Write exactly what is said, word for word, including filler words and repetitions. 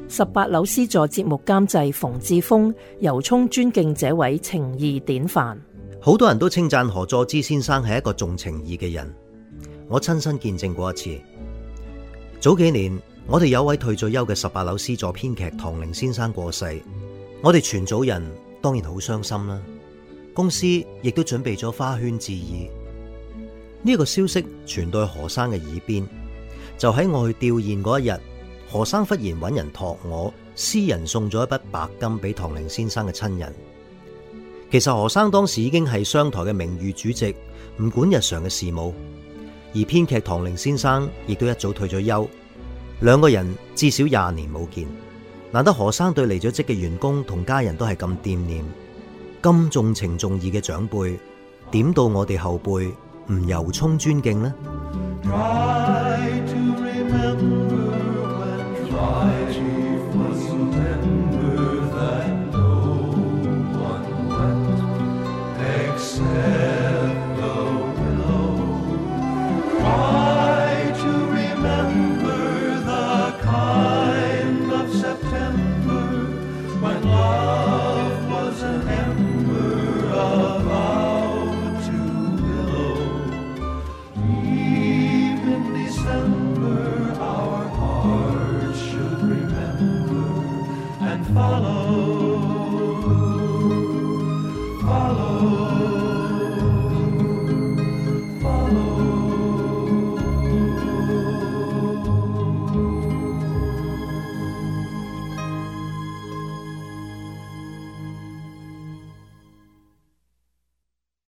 十八樓 C 座節目監製馮志峰、由衷尊敬這位情義典範。 好多人都稱讚何佐芝先生係一個重情義嘅人，我親身見證過一次。早幾年，我哋有位退咗休嘅十八樓 C 座編劇唐寧先生過世，我哋全組人當然好傷心啦。公司亦都準備咗花圈致意。呢個消息傳到何生嘅耳邊，就喺我去吊唁嗰一日，何生忽然揾人託我私人送咗一筆白金俾唐寧先生嘅親人。其實何生當時已經係商台嘅名譽主席，唔管日常嘅事務，而編劇唐寧先生亦都一早退咗休，兩個人至少廿年冇見。難得何生對離咗職嘅員工同家人都係咁惦念，咁重情重義嘅長輩，點到我哋後輩唔由衷尊敬呢？ Try to remember when try